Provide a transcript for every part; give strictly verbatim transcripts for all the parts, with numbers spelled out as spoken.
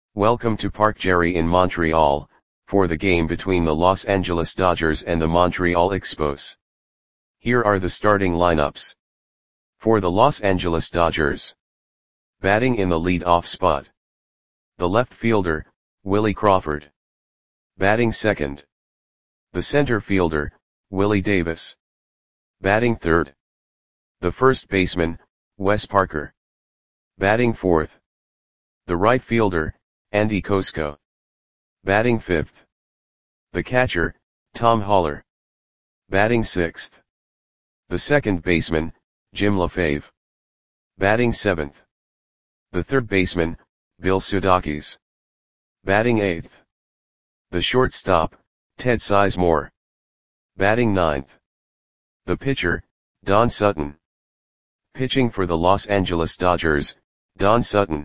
Welcome to Parc Jerry in Montreal, for the game between the Los Angeles Dodgers and the Montreal Expos. Here are the starting lineups. For the Los Angeles Dodgers. Batting in the lead-off spot. The left fielder, Willie Crawford. Batting second. The center fielder, Willie Davis. Batting third. The first baseman, Wes Parker. Batting fourth. The right fielder, Andy Kosko. Batting fifth. The catcher, Tom Haller. Batting sixth. The second baseman, Jim LaFave. Batting seventh. The third baseman, Bill Sudakis. Batting eighth. The shortstop, Ted Sizemore. Batting ninth. The pitcher, Don Sutton. Pitching for the Los Angeles Dodgers, Don Sutton.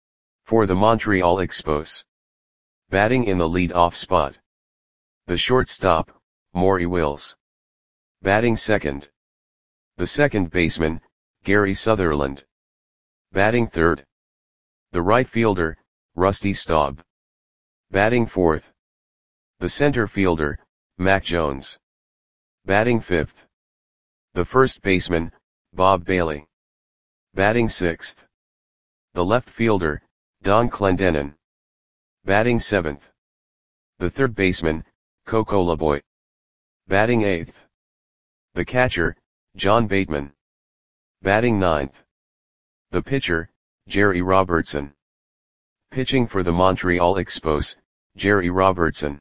For the Montreal Expos. Batting in the lead-off spot. The shortstop, Maury Wills. Batting second. The second baseman, Gary Sutherland. Batting third. The right fielder, Rusty Staub. Batting fourth. The center fielder, Mac Jones. Batting fifth. The first baseman, Bob Bailey. Batting sixth. The left fielder, Don Clendenon. Batting seventh. The third baseman, Coco LeBoy. Batting eighth. The catcher, John Bateman. Batting ninth. The pitcher, Jerry Robertson. Pitching for the Montreal Expos, Jerry Robertson.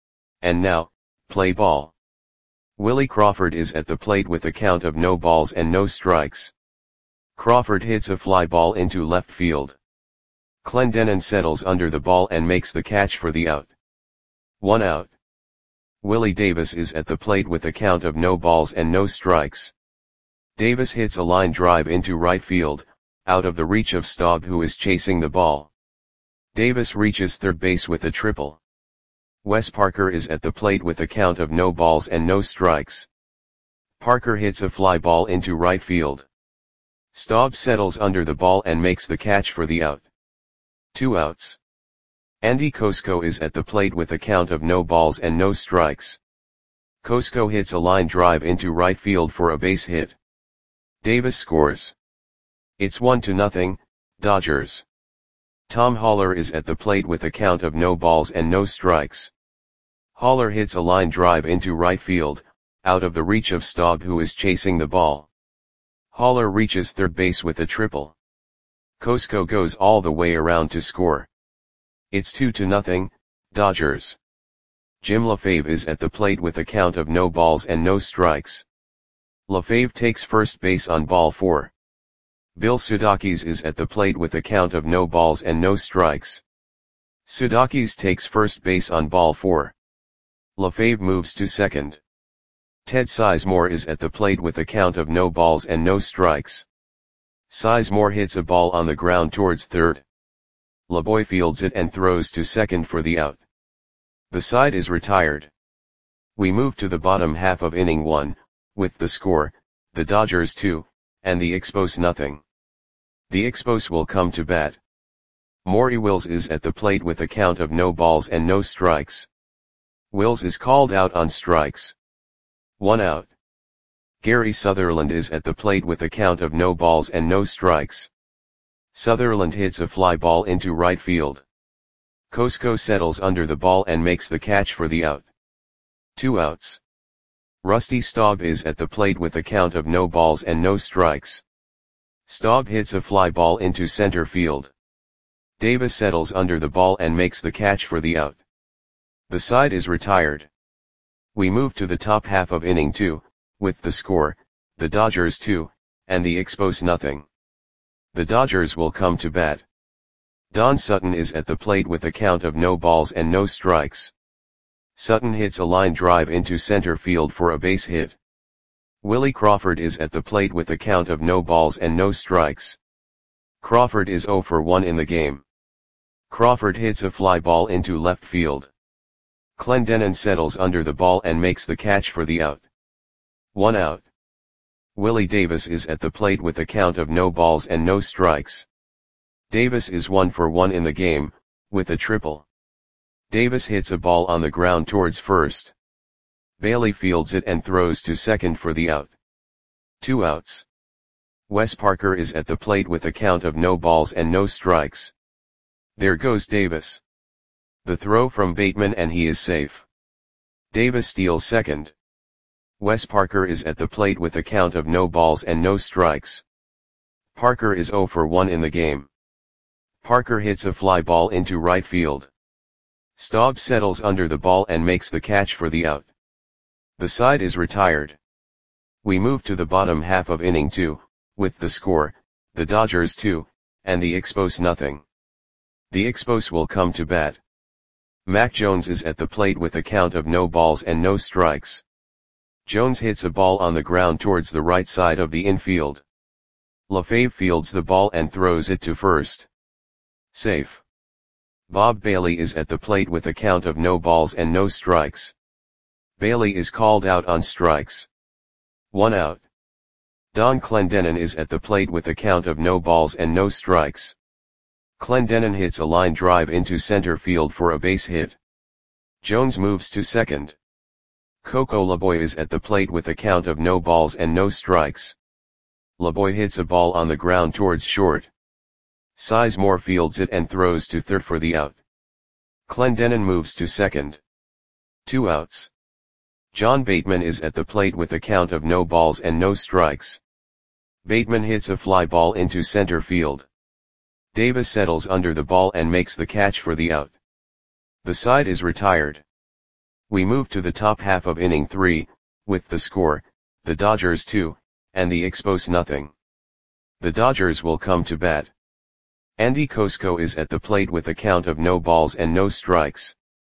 And now, play ball. Willie Crawford is at the plate with a count of no balls and no strikes. Crawford hits a fly ball into left field. Clendenon settles under the ball and makes the catch for the out. One out. Willie Davis is at the plate with a count of no balls and no strikes. Davis hits a line drive into right field, out of the reach of Staub, who is chasing the ball. Davis reaches third base with a triple. Wes Parker is at the plate with a count of no balls and no strikes. Parker hits a fly ball into right field. Staub settles under the ball and makes the catch for the out. Two outs. Andy Kosko is at the plate with a count of no balls and no strikes. Kosko hits a line drive into right field for a base hit. Davis scores. It's one to nothing, Dodgers. Tom Haller is at the plate with a count of no balls and no strikes. Haller hits a line drive into right field, out of the reach of Staub, who is chasing the ball. Haller reaches third base with a triple. Kosko goes all the way around to score. It's two to nothing, Dodgers. Jim LaFave is at the plate with a count of no balls and no strikes. LaFave takes first base on ball four. Bill Sudakis is at the plate with a count of no balls and no strikes. Sudakis takes first base on ball four. LaFave moves to second. Ted Sizemore is at the plate with a count of no balls and no strikes. Sizemore hits a ball on the ground towards third. LeBoy fields it and throws to second for the out. The side is retired. We move to the bottom half of inning one, with the score, the Dodgers two, and the Expos nothing. The Expos will come to bat. Maury Wills is at the plate with a count of no balls and no strikes. Wills is called out on strikes. One out. Gary Sutherland is at the plate with a count of no balls and no strikes. Sutherland hits a fly ball into right field. Kosko settles under the ball and makes the catch for the out. Two outs. Rusty Staub is at the plate with a count of no balls and no strikes. Staub hits a fly ball into center field. Davis settles under the ball and makes the catch for the out. The side is retired. We move to the top half of inning two, with the score, the Dodgers two, and the Expos nothing. The Dodgers will come to bat. Don Sutton is at the plate with a count of no balls and no strikes. Sutton hits a line drive into center field for a base hit. Willie Crawford is at the plate with a count of no balls and no strikes. Crawford is zero for one in the game. Crawford hits a fly ball into left field. Clendenon settles under the ball and makes the catch for the out. One out. Willie Davis is at the plate with a count of no balls and no strikes. Davis is one for one in the game, with a triple. Davis hits a ball on the ground towards first. Bailey fields it and throws to second for the out. Two outs. Wes Parker is at the plate with a count of no balls and no strikes. There goes Davis. The throw from Bateman and he is safe. Davis steals second. Wes Parker is at the plate with a count of no balls and no strikes. Parker is oh for one in the game. Parker hits a fly ball into right field. Staub settles under the ball and makes the catch for the out. The side is retired. We move to the bottom half of inning two, with the score, the Dodgers two, and the Expos nothing. The Expos will come to bat. Mac Jones is at the plate with a count of no balls and no strikes. Jones hits a ball on the ground towards the right side of the infield. LaFave fields the ball and throws it to first. Safe. Bob Bailey is at the plate with a count of no balls and no strikes. Bailey is called out on strikes. One out. Don Clendenon is at the plate with a count of no balls and no strikes. Clendenon hits a line drive into center field for a base hit. Jones moves to second. Coco LeBoy is at the plate with a count of no balls and no strikes. LeBoy hits a ball on the ground towards short. Sizemore fields it and throws to third for the out. Clendenon moves to second. Two outs. John Bateman is at the plate with a count of no balls and no strikes. Bateman hits a fly ball into center field. Davis settles under the ball and makes the catch for the out. The side is retired. We move to the top half of inning three, with the score, the Dodgers two, and the Expos nothing. The Dodgers will come to bat. Andy Cosco is at the plate with a count of no balls and no strikes.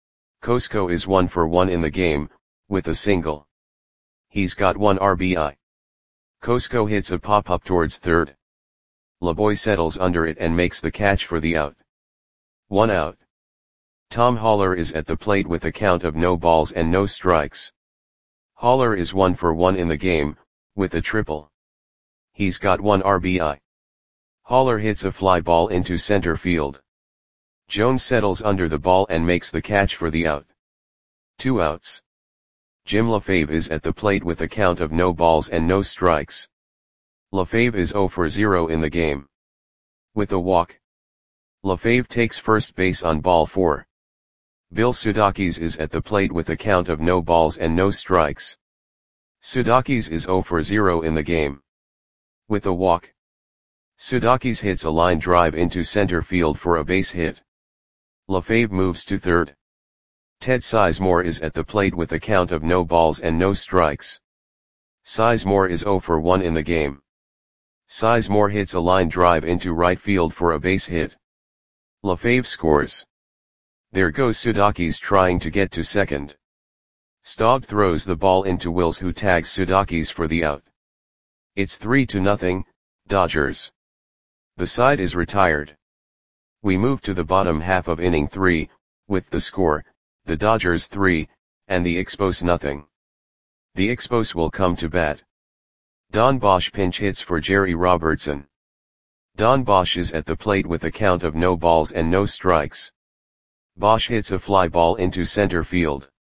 Cosco is one for one in the game, with a single. He's got one R B I. Cosco hits a pop-up towards third. LeBoy settles under it and makes the catch for the out. One out. Tom Haller is at the plate with a count of no balls and no strikes. Haller is one for one in the game, with a triple. He's got one R B I. Haller hits a fly ball into center field. Jones settles under the ball and makes the catch for the out. Two outs. Jim LaFave is at the plate with a count of no balls and no strikes. LaFave is oh for zero in the game. With a walk. LaFave takes first base on ball four. Bill Sudakis is at the plate with a count of no balls and no strikes. Sudakis is oh for zero in the game. With a walk. Sudakis hits a line drive into center field for a base hit. LaFave moves to third. Ted Sizemore is at the plate with a count of no balls and no strikes. Sizemore is oh for one in the game. Sizemore hits a line drive into right field for a base hit. LaFave scores. There goes Sudakis trying to get to second. Staub throws the ball into Wills, who tags Sudakis for the out. It's three to nothing, Dodgers. The side is retired. We move to the bottom half of inning three, with the score, the Dodgers three, and the Expos nothing. The Expos will come to bat. Don Bosch pinch hits for Jerry Robertson. Don Bosch is at the plate with a count of no balls and no strikes. Bosch hits a fly ball into center field.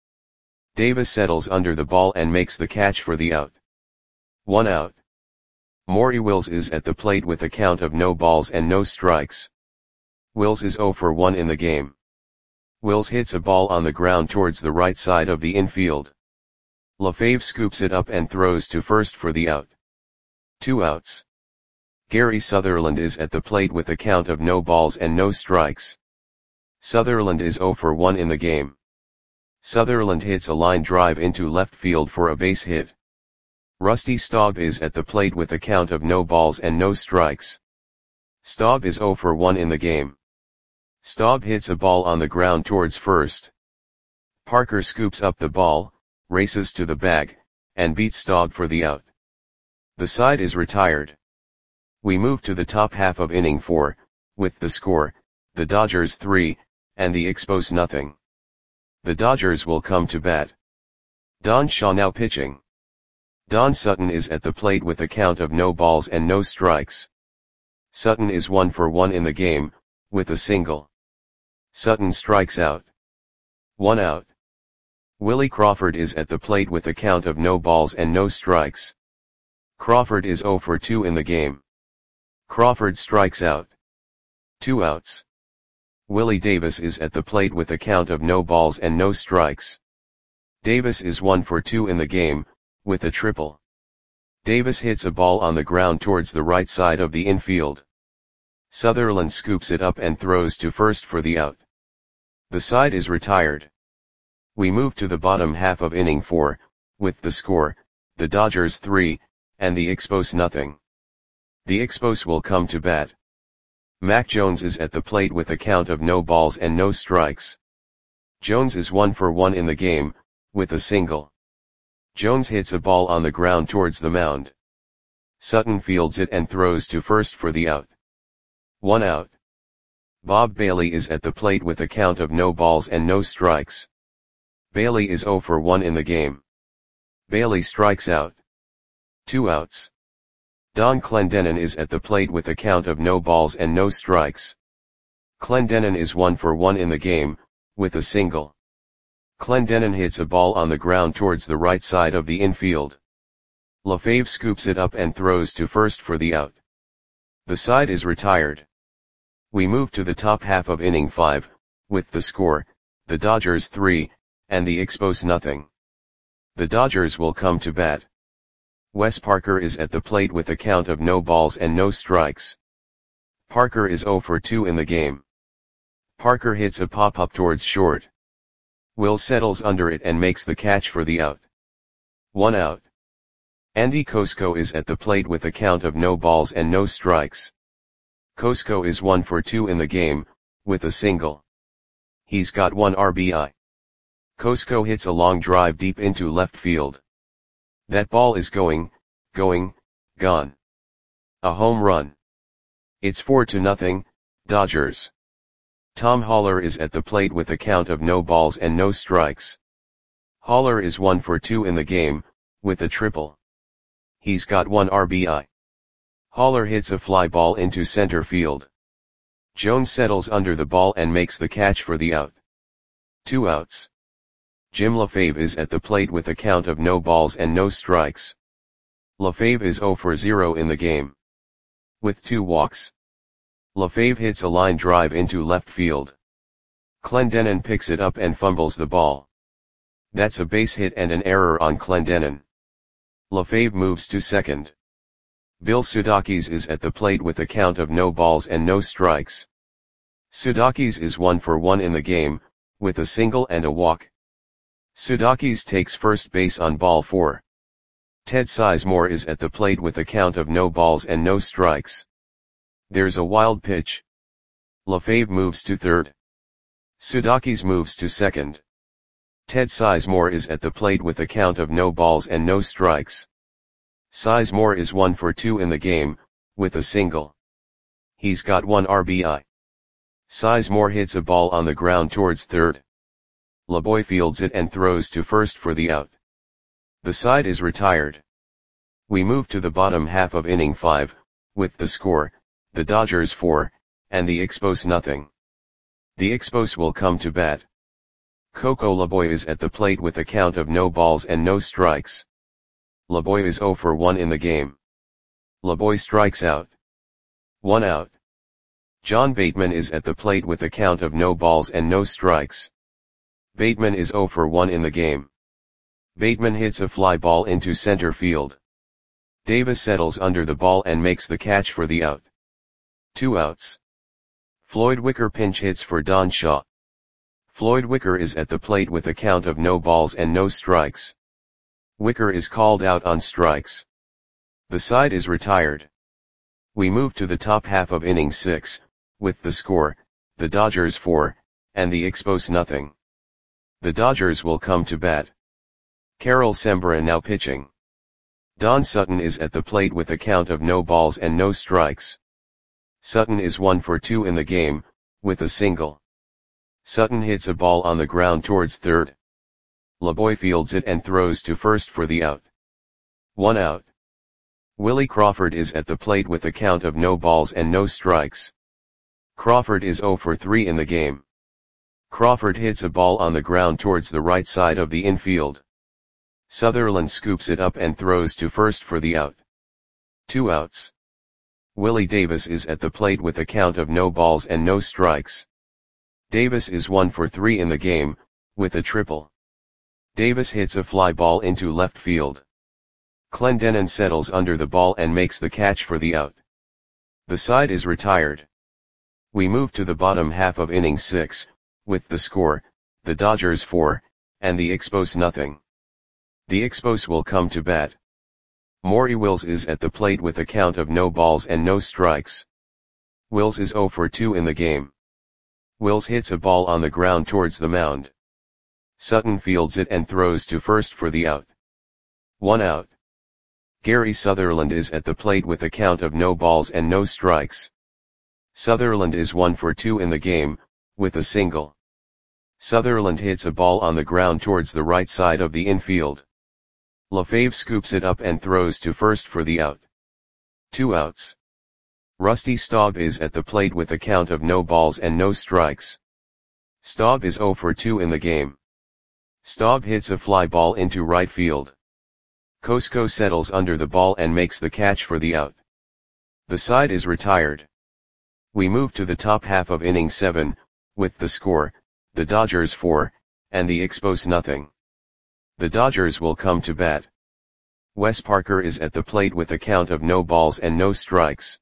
Davis settles under the ball and makes the catch for the out. One out. Maury Wills is at the plate with a count of no balls and no strikes. Wills is oh for one in the game. Wills hits a ball on the ground towards the right side of the infield. LaFave scoops it up and throws to first for the out. Two outs. Gary Sutherland is at the plate with a count of no balls and no strikes. Sutherland is oh for one in the game. Sutherland hits a line drive into left field for a base hit. Rusty Staub is at the plate with a count of no balls and no strikes. Staub is oh for one in the game. Staub hits a ball on the ground towards first. Parker scoops up the ball, races to the bag, and beats Staub for the out. The side is retired. We move to the top half of inning four, with the score, the Dodgers three, and the Expos nothing. The Dodgers will come to bat. Don Shaw now pitching. Don Sutton is at the plate with a count of no balls and no strikes. Sutton is one for one in the game, with a single. Sutton strikes out. One out. Willie Crawford is at the plate with a count of no balls and no strikes. Crawford is oh for two in the game. Crawford strikes out. Two outs. Willie Davis is at the plate with a count of no balls and no strikes. Davis is one for two in the game, with a triple. Davis hits a ball on the ground towards the right side of the infield. Sutherland scoops it up and throws to first for the out. The side is retired. We move to the bottom half of inning four, with the score, the Dodgers three, and the Expos nothing. The Expos will come to bat. Mac Jones is at the plate with a count of no balls and no strikes. Jones is one for one in the game, with a single. Jones hits a ball on the ground towards the mound. Sutton fields it and throws to first for the out. One out. Bob Bailey is at the plate with a count of no balls and no strikes. Bailey is oh for one in the game. Bailey strikes out. Two outs. Don Clendenon is at the plate with a count of no balls and no strikes. Clendenon is one for one in the game, with a single. Clendenon hits a ball on the ground towards the right side of the infield. LaFave scoops it up and throws to first for the out. The side is retired. We move to the top half of inning five, with the score, the Dodgers three, and the Expos nothing. The Dodgers will come to bat. Wes Parker is at the plate with a count of no balls and no strikes. Parker is oh for two in the game. Parker hits a pop-up towards short. Will settles under it and makes the catch for the out. One out. Andy Kosko is at the plate with a count of no balls and no strikes. Kosko is one for two in the game, with a single. He's got one R B I. Kosko hits a long drive deep into left field. That ball is going, going, gone. A home run. It's four to nothing, Dodgers. Tom Haller is at the plate with a count of no balls and no strikes. Haller is one for two in the game, with a triple. He's got one R B I. Haller hits a fly ball into center field. Jones settles under the ball and makes the catch for the out. Two outs. Jim LaFave is at the plate with a count of no balls and no strikes. LaFave is oh for zero in the game. With two walks. LaFave hits a line drive into left field. Clendenon picks it up and fumbles the ball. That's a base hit and an error on Clendenon. LaFave moves to second. Bill Sudakis is at the plate with a count of no balls and no strikes. Sudakis is one for one in the game, with a single and a walk. Sudakis takes first base on ball four. Ted Sizemore is at the plate with a count of no balls and no strikes. There's a wild pitch. LaFave moves to third. Sudakis moves to second. Ted Sizemore is at the plate with a count of no balls and no strikes. Sizemore is one for two in the game, with a single. He's got one R B I. Sizemore hits a ball on the ground towards third. LeBoy fields it and throws to first for the out. The side is retired. We move to the bottom half of inning five, with the score, the Dodgers four, and the Expos nothing. The Expos will come to bat. Coco LeBoy is at the plate with a count of no balls and no strikes. LeBoy is oh for one in the game. LeBoy strikes out. One out. John Bateman is at the plate with a count of no balls and no strikes. Bateman is oh for one in the game. Bateman hits a fly ball into center field. Davis settles under the ball and makes the catch for the out. Two outs. Floyd Wicker pinch hits for Don Shaw. Floyd Wicker is at the plate with a count of no balls and no strikes. Wicker is called out on strikes. The side is retired. We move to the top half of inning six, with the score, the Dodgers four, and the Expos nothing. The Dodgers will come to bat. Carol Sembra now pitching. Don Sutton is at the plate with a count of no balls and no strikes. Sutton is one for two in the game, with a single. Sutton hits a ball on the ground towards third. LeBoy fields it and throws to first for the out. One out. Willie Crawford is at the plate with a count of no balls and no strikes. Crawford is oh for three in the game. Crawford hits a ball on the ground towards the right side of the infield. Sutherland scoops it up and throws to first for the out. Two outs. Willie Davis is at the plate with a count of no balls and no strikes. Davis is one for three in the game, with a triple. Davis hits a fly ball into left field. Clendenon settles under the ball and makes the catch for the out. The side is retired. We move to the bottom half of inning six, with the score, the Dodgers four, and the Expos nothing. The Expos will come to bat. Maury Wills is at the plate with a count of no balls and no strikes. Wills is oh for two in the game. Wills hits a ball on the ground towards the mound. Sutton fields it and throws to first for the out. One out. Gary Sutherland is at the plate with a count of no balls and no strikes. Sutherland is one for two in the game, with a single. Sutherland hits a ball on the ground towards the right side of the infield. LaFave scoops it up and throws to first for the out. Two outs. Rusty Staub is at the plate with a count of no balls and no strikes. Staub is oh for two in the game. Staub hits a fly ball into right field. Cosco settles under the ball and makes the catch for the out. The side is retired. We move to the top half of inning seven, with the score, the Dodgers four, and the Expos nothing. The Dodgers will come to bat. Wes Parker is at the plate with a count of no balls and no strikes.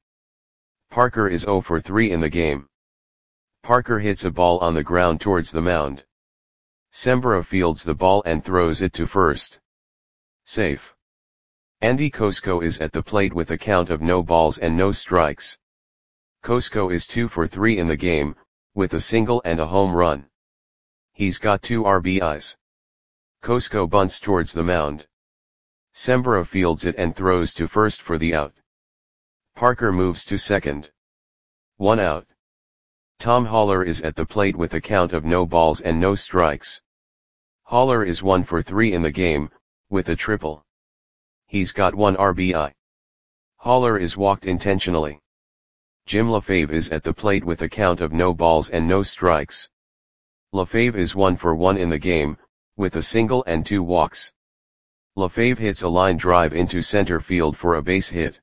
Parker is oh for three in the game. Parker hits a ball on the ground towards the mound. Sembra fields the ball and throws it to first. Safe. Andy Cosco is at the plate with a count of no balls and no strikes. Cosco is two for three in the game, with a single and a home run. He's got two R B Is. Cosco bunts towards the mound. Sembra fields it and throws to first for the out. Parker moves to second. One out. Tom Haller is at the plate with a count of no balls and no strikes. Haller is one for three in the game, with a triple. He's got one R B I. Haller is walked intentionally. Jim LaFave is at the plate with a count of no balls and no strikes. LaFave is one for one in the game, with a single and two walks. LaFave hits a line drive into center field for a base hit.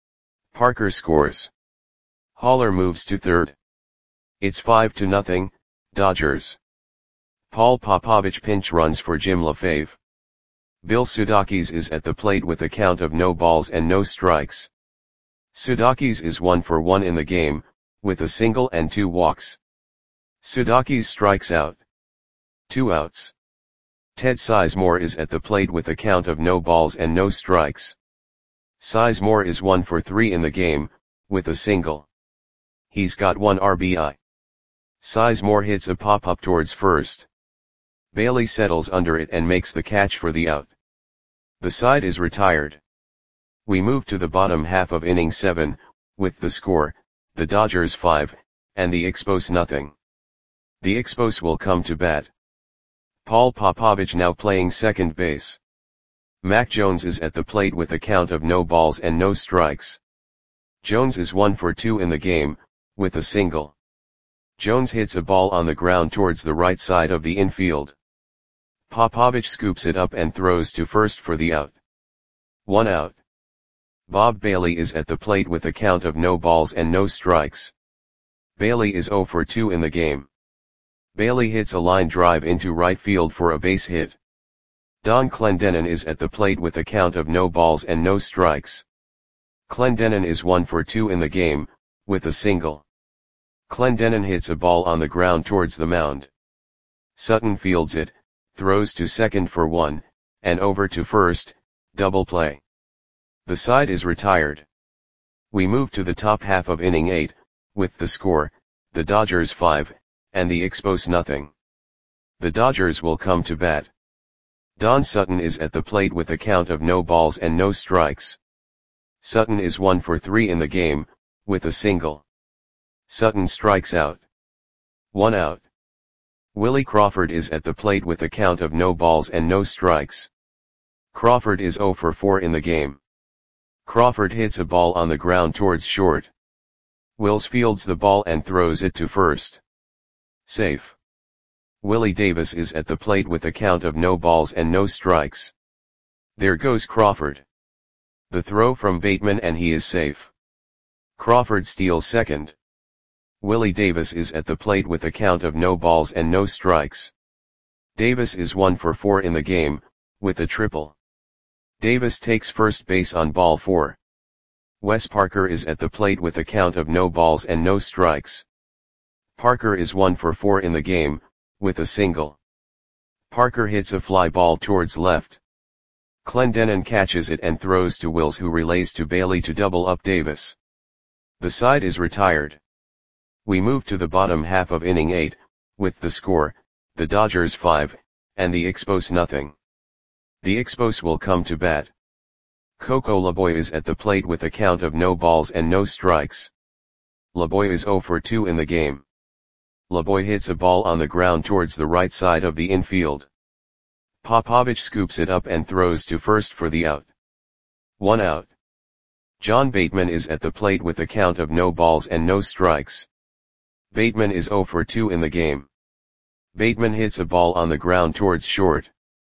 Parker scores. Haller moves to third. It's five to nothing, Dodgers. Paul Popovich pinch runs for Jim LaFave. Bill Sudakis is at the plate with a count of no balls and no strikes. Sudakis is one for one in the game, with a single and two walks. Sudakis strikes out. Two outs. Ted Sizemore is at the plate with a count of no balls and no strikes. Sizemore is one for three in the game, with a single. He's got one R B I. Sizemore hits a pop-up towards first. Bailey settles under it and makes the catch for the out. The side is retired. We move to the bottom half of inning seven, with the score, the Dodgers five, and the Expos nothing. The Expos will come to bat. Paul Popovich now playing second base. Mac Jones is at the plate with a count of no balls and no strikes. Jones is one for two in the game, with a single. Jones hits a ball on the ground towards the right side of the infield. Popovich scoops it up and throws to first for the out. One out. Bob Bailey is at the plate with a count of no balls and no strikes. Bailey is oh for two in the game. Bailey hits a line drive into right field for a base hit. Don Clendenon is at the plate with a count of no balls and no strikes. Clendenon is one for two in the game, with a single. Clendenon hits a ball on the ground towards the mound. Sutton fields it, throws to second for one, and over to first, double play. The side is retired. We move to the top half of inning eight, with the score, the Dodgers five, and the Expos nothing. The Dodgers will come to bat. Don Sutton is at the plate with a count of no balls and no strikes. Sutton is one for three in the game, with a single. Sutton strikes out. One out. Willie Crawford is at the plate with a count of no balls and no strikes. Crawford is oh for four in the game. Crawford hits a ball on the ground towards short. Wills fields the ball and throws it to first. Safe. Willie Davis is at the plate with a count of no balls and no strikes. There goes Crawford. The throw from Bateman and he is safe. Crawford steals second. Willie Davis is at the plate with a count of no balls and no strikes. Davis is one for four in the game, with a triple. Davis takes first base on ball four. Wes Parker is at the plate with a count of no balls and no strikes. Parker is one for four in the game, with a single. Parker hits a fly ball towards left. Clendenon catches it and throws to Wills, who relays to Bailey to double up Davis. The side is retired. We move to the bottom half of inning eight, with the score, the Dodgers five, and the Expos nothing. The Expos will come to bat. Coco Laboy is at the plate with a count of no balls and no strikes. Laboy is zero for two in the game. Laboy hits a ball on the ground towards the right side of the infield. Popovich scoops it up and throws to first for the out. One out. John Bateman is at the plate with a count of no balls and no strikes. Bateman is zero for two in the game. Bateman hits a ball on the ground towards short.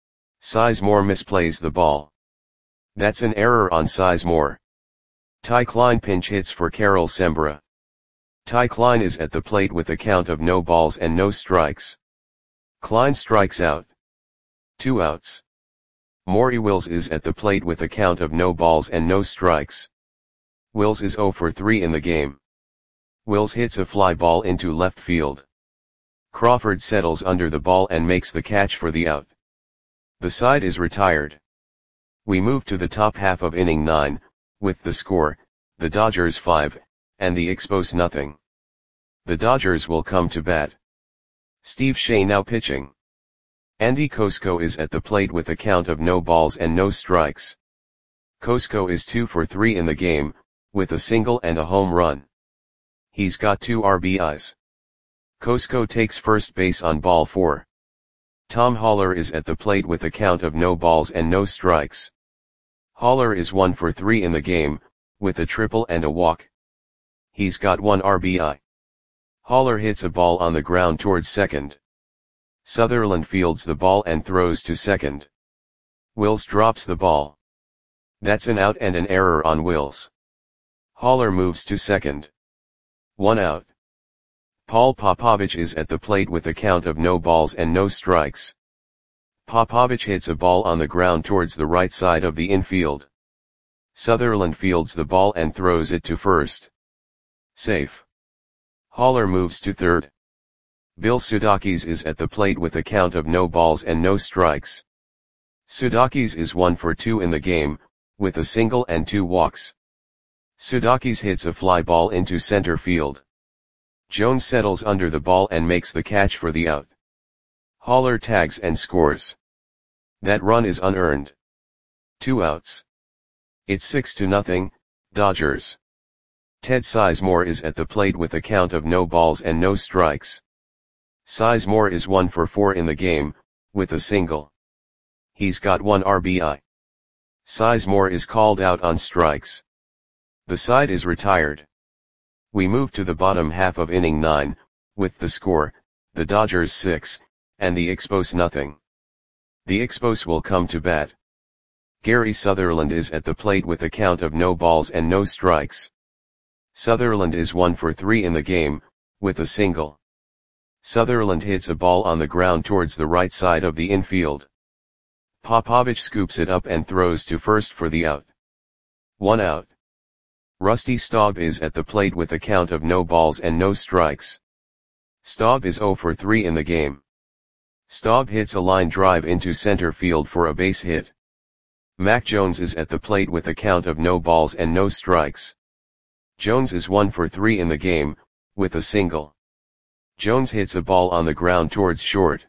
Sizemore misplays the ball. That's an error on Sizemore. Ty Klein pinch hits for Carol Sembra. Ty Klein is at the plate with a count of no balls and no strikes. Klein strikes out. Two outs. Maury Wills is at the plate with a count of no balls and no strikes. Wills is zero for three in the game. Wills hits a fly ball into left field. Crawford settles under the ball and makes the catch for the out. The side is retired. We move to the top half of inning nine, with the score, the Dodgers five, and the Expos nothing. The Dodgers will come to bat. Steve Shea now pitching. Andy Cosco is at the plate with a count of no balls and no strikes. Cosco is two for three in the game, with a single and a home run. He's got two R B Is. Cosco takes first base on ball four. Tom Haller is at the plate with a count of no balls and no strikes. Haller is one for three in the game, with a triple and a walk. He's got one R B I. Haller hits a ball on the ground towards second. Sutherland fields the ball and throws to second. Wills drops the ball. That's an out and an error on Wills. Haller moves to second. One out. Paul Popovich is at the plate with a count of no balls and no strikes. Popovich hits a ball on the ground towards the right side of the infield. Sutherland fields the ball and throws it to first. Safe. Haller moves to third. Bill Sudakis is at the plate with a count of no balls and no strikes. Sudakis is one for two in the game, with a single and two walks. Sudakis hits a fly ball into center field. Jones settles under the ball and makes the catch for the out. Haller tags and scores. That run is unearned. Two outs. It's six to nothing, Dodgers. Ted Sizemore is at the plate with a count of no balls and no strikes. Sizemore is one for four in the game, with a single. He's got one R B I. Sizemore is called out on strikes. The side is retired. We move to the bottom half of inning nine, with the score, the Dodgers six, and the Expos nothing. The Expos will come to bat. Gary Sutherland is at the plate with a count of no balls and no strikes. Sutherland is one for three in the game, with a single. Sutherland hits a ball on the ground towards the right side of the infield. Popovich scoops it up and throws to first for the out. One out. Rusty Staub is at the plate with a count of no balls and no strikes. Staub is zero for three in the game. Staub hits a line drive into center field for a base hit. Mac Jones is at the plate with a count of no balls and no strikes. Jones is one for three in the game, with a single. Jones hits a ball on the ground towards short.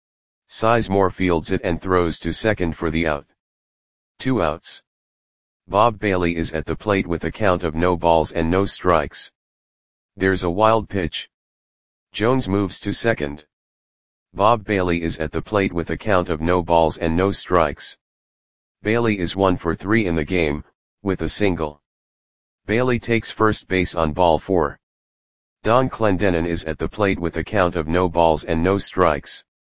Sizemore fields it and throws to second for the out. Two outs. Bob Bailey is at the plate with a count of no balls and no strikes. There's a wild pitch. Jones moves to second. Bob Bailey is at the plate with a count of no balls and no strikes. Bailey is one for three in the game, with a single. Bailey takes first base on ball four. Don Clendenon is at the plate with a count of no balls and no strikes.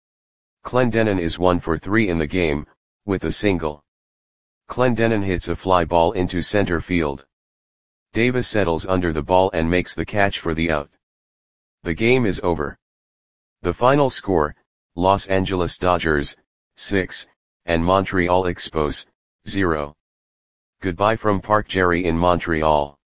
Clendenon is one for three in the game, with a single. Clendenon hits a fly ball into center field. Davis settles under the ball and makes the catch for the out. The game is over. The final score, Los Angeles Dodgers, six, and Montreal Expos, zero. Goodbye from Park Jerry in Montreal.